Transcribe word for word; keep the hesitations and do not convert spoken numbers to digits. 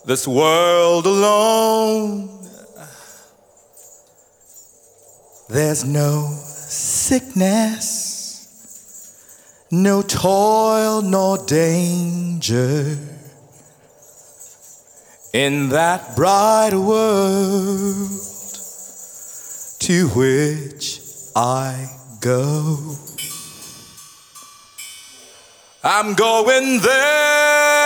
this world alone. There's no sickness, no toil nor danger in that bright world to which I go. I'm going there.